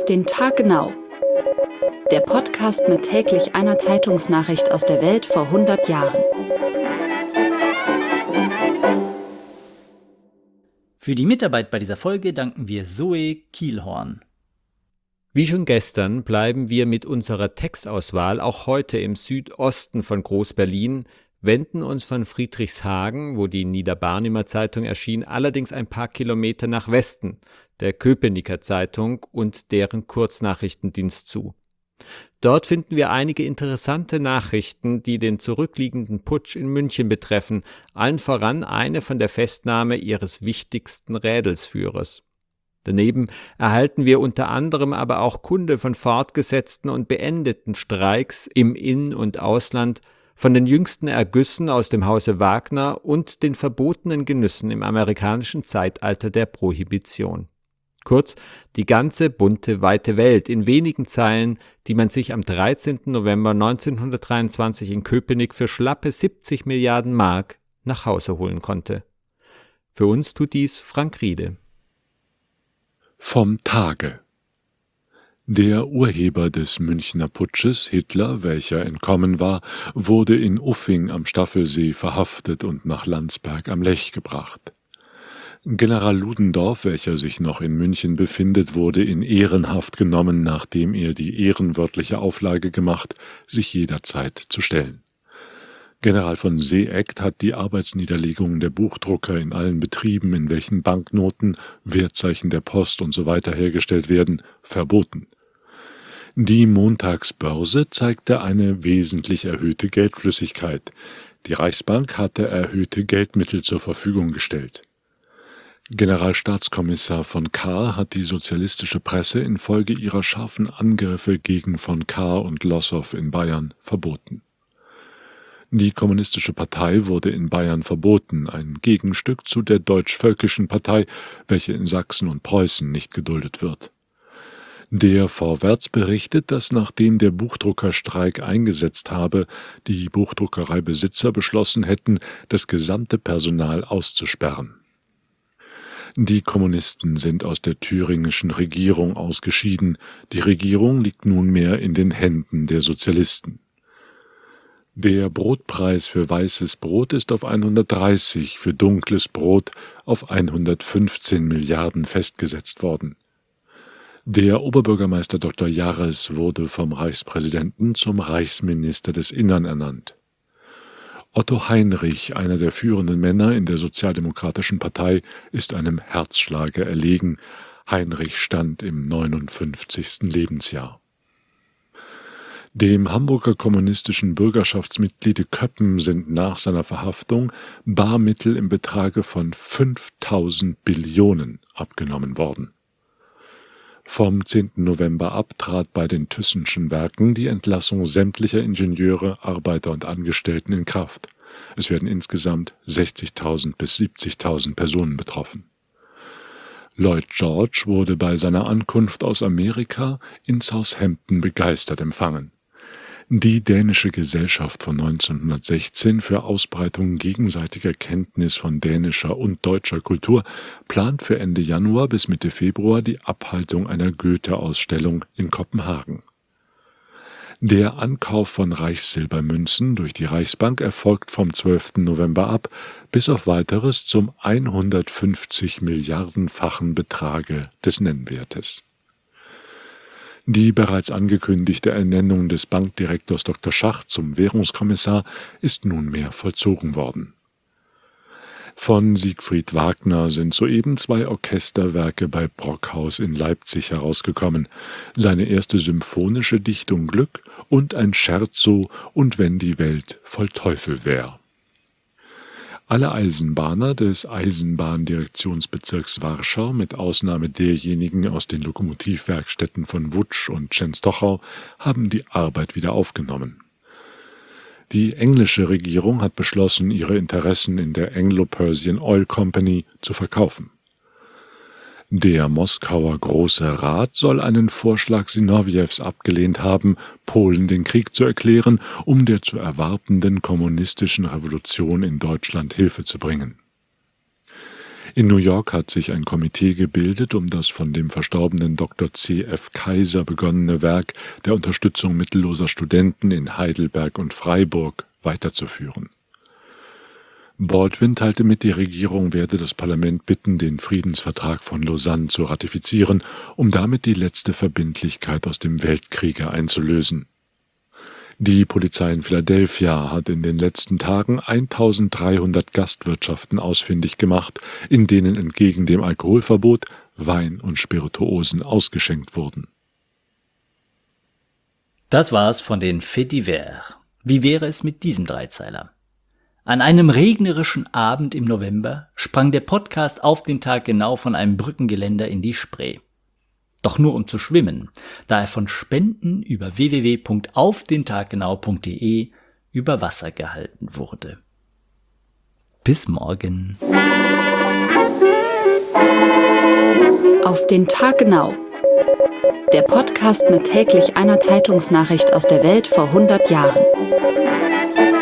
auf den Tag genau. Der Podcast mit täglich einer Zeitungsnachricht aus der Welt vor 100 Jahren. Für die Mitarbeit bei dieser Folge danken wir Zoe Kielhorn. Wie schon gestern bleiben wir mit unserer Textauswahl auch heute im Südosten von Groß-Berlin, wenden uns von Friedrichshagen, wo die Niederbarnimer Zeitung erschien, allerdings ein paar Kilometer nach Westen, der Köpenicker Zeitung und deren Kurznachrichtendienst zu. Dort finden wir einige interessante Nachrichten, die den zurückliegenden Putsch in München betreffen, allen voran eine von der Festnahme ihres wichtigsten Rädelsführers. Daneben erhalten wir unter anderem aber auch Kunde von fortgesetzten und beendeten Streiks im In- und Ausland, von den jüngsten Ergüssen aus dem Hause Wagner und den verbotenen Genüssen im amerikanischen Zeitalter der Prohibition. Kurz, die ganze bunte, weite Welt in wenigen Zeilen, die man sich am 13. November 1923 in Köpenick für schlappe 70 Milliarden Mark nach Hause holen konnte. Für uns tut dies Frank Riede. Vom Tage. Der Urheber des Münchner Putsches, Hitler, welcher entkommen war, wurde in Uffing am Staffelsee verhaftet und nach Landsberg am Lech gebracht. General Ludendorff, welcher sich noch in München befindet, wurde in Ehrenhaft genommen, nachdem er die ehrenwörtliche Auflage gemacht, sich jederzeit zu stellen. General von Seeckt hat die Arbeitsniederlegungen der Buchdrucker in allen Betrieben, in welchen Banknoten, Wertzeichen der Post usw. hergestellt werden, verboten. Die Montagsbörse zeigte eine wesentlich erhöhte Geldflüssigkeit. Die Reichsbank hatte erhöhte Geldmittel zur Verfügung gestellt. Generalstaatskommissar von Kahr hat die sozialistische Presse infolge ihrer scharfen Angriffe gegen von Kahr und Lossow in Bayern verboten. Die Kommunistische Partei wurde in Bayern verboten, ein Gegenstück zu der Deutsch-Völkischen Partei, welche in Sachsen und Preußen nicht geduldet wird. Der Vorwärts berichtet, dass nachdem der Buchdruckerstreik eingesetzt habe, die Buchdruckereibesitzer beschlossen hätten, das gesamte Personal auszusperren. Die Kommunisten sind aus der thüringischen Regierung ausgeschieden. Die Regierung liegt nunmehr in den Händen der Sozialisten. Der Brotpreis für weißes Brot ist auf 130, für dunkles Brot auf 115 Milliarden festgesetzt worden. Der Oberbürgermeister Dr. Jarres wurde vom Reichspräsidenten zum Reichsminister des Innern ernannt. Otto Heinrich, einer der führenden Männer in der Sozialdemokratischen Partei, ist einem Herzschlage erlegen. Heinrich stand im 59. Lebensjahr. Dem Hamburger kommunistischen Bürgerschaftsmitgliede Köppen sind nach seiner Verhaftung Barmittel im Betrage von 5.000 Billionen abgenommen worden. Vom 10. November ab trat bei den Thyssenschen Werken die Entlassung sämtlicher Ingenieure, Arbeiter und Angestellten in Kraft. Es werden insgesamt 60.000 bis 70.000 Personen betroffen. Lloyd George wurde bei seiner Ankunft aus Amerika in Southampton begeistert empfangen. Die Dänische Gesellschaft von 1916 für Ausbreitung gegenseitiger Kenntnis von dänischer und deutscher Kultur plant für Ende Januar bis Mitte Februar die Abhaltung einer Goethe-Ausstellung in Kopenhagen. Der Ankauf von Reichssilbermünzen durch die Reichsbank erfolgt vom 12. November ab, bis auf Weiteres zum 150 Milliardenfachen Betrage des Nennwertes. Die bereits angekündigte Ernennung des Bankdirektors Dr. Schacht zum Währungskommissar ist nunmehr vollzogen worden. Von Siegfried Wagner sind soeben 2 Orchesterwerke bei Brockhaus in Leipzig herausgekommen, seine erste symphonische Dichtung Glück und ein Scherzo und wenn die Welt voll Teufel wär. Alle Eisenbahner des Eisenbahndirektionsbezirks Warschau, mit Ausnahme derjenigen aus den Lokomotivwerkstätten von Wutsch und Częstochow, haben die Arbeit wieder aufgenommen. Die englische Regierung hat beschlossen, ihre Interessen in der Anglo-Persian Oil Company zu verkaufen. Der Moskauer Große Rat soll einen Vorschlag Sinowjews abgelehnt haben, Polen den Krieg zu erklären, um der zu erwartenden kommunistischen Revolution in Deutschland Hilfe zu bringen. In New York hat sich ein Komitee gebildet, um das von dem verstorbenen Dr. C.F. Kaiser begonnene Werk der Unterstützung mittelloser Studenten in Heidelberg und Freiburg weiterzuführen. Baldwin teilte mit, die Regierung werde das Parlament bitten, den Friedensvertrag von Lausanne zu ratifizieren, um damit die letzte Verbindlichkeit aus dem Weltkriege einzulösen. Die Polizei in Philadelphia hat in den letzten Tagen 1300 Gastwirtschaften ausfindig gemacht, in denen entgegen dem Alkoholverbot Wein und Spirituosen ausgeschenkt wurden. Das war's von den Faits divers. Wie wäre es mit diesem Dreizeiler? An einem regnerischen Abend im November sprang der Podcast auf den Tag genau von einem Brückengeländer in die Spree. Doch nur um zu schwimmen, da er von Spenden über www.aufdentaggenau.de über Wasser gehalten wurde. Bis morgen. Auf den Tag genau. Der Podcast mit täglich einer Zeitungsnachricht aus der Welt vor 100 Jahren.